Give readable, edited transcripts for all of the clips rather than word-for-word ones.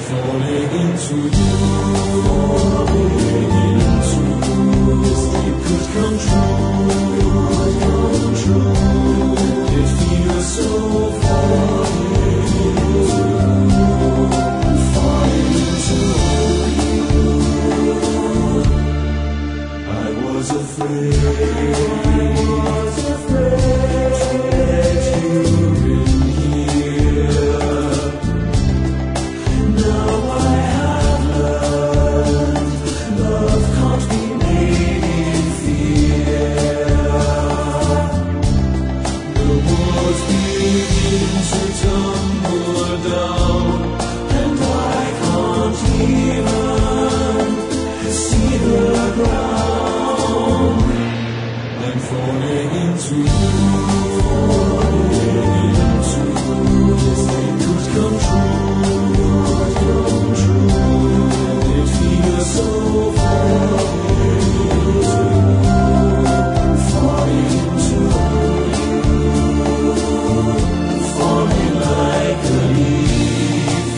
falling into you, falling into this dream could come true, it feels so falling into you. I was afraid to let you in here. Now I have learned love can't be made in fear. The walls begin to tumble down, and I can't even see the ground. I'm falling into you, falling into this thing could come true, it feels so falling into you, falling like a leaf,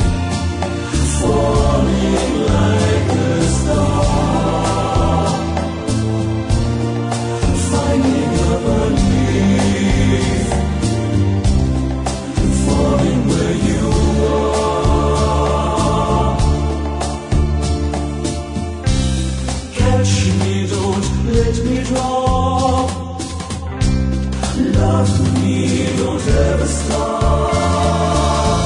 falling like a star, finding a belief, falling where you are. Catch me, don't let me drop. Love me, don't ever stop.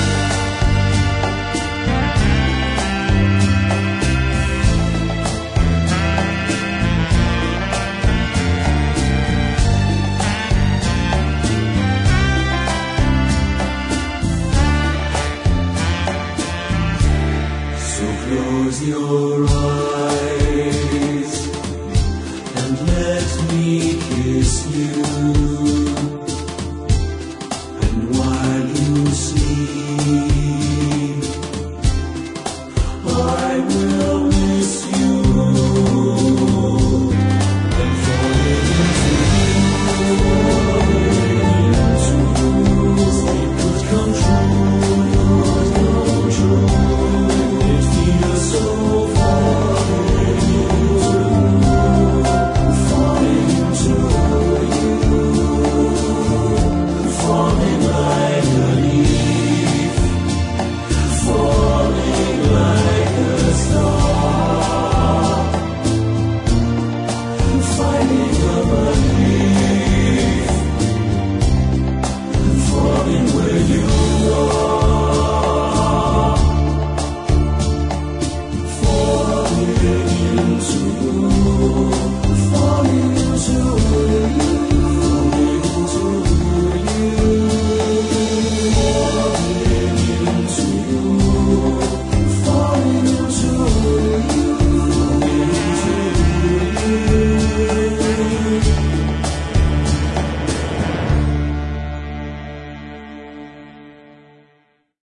So close your eyes and let me kiss you.